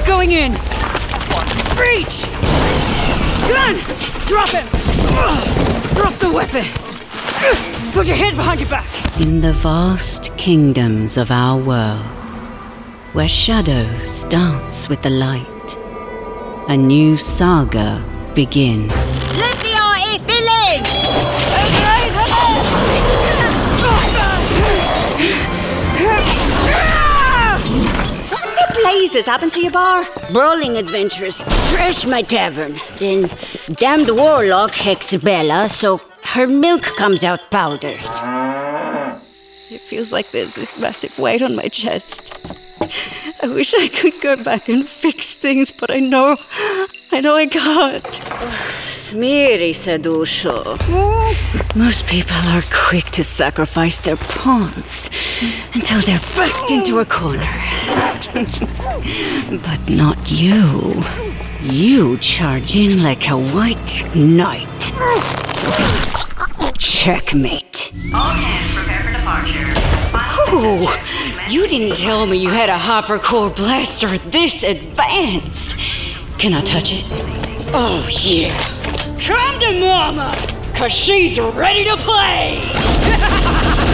Going in. Reach! Gun! Drop him! Drop the weapon! Put your hands behind your back! In the vast kingdoms of our world, where shadows dance with the light, a new saga begins. Let the RF villain! What blazes happened to your bar? Brawling adventurers trash my tavern. Then damned warlock Hexabella, so her milk comes out powdered. It feels like there's this massive weight on my chest. I wish I could go back and fix things, but I know I can't. Smiri sedusho. Most people are quick to sacrifice their pawns until they're backed into a corner. But not you. You charge in like a white knight. Checkmate. All hands prepare for departure. Ooh, you didn't tell me you had a hypercore blaster this advanced. Can I touch it? Oh, yeah. Come to Mama, 'cause she's ready to play!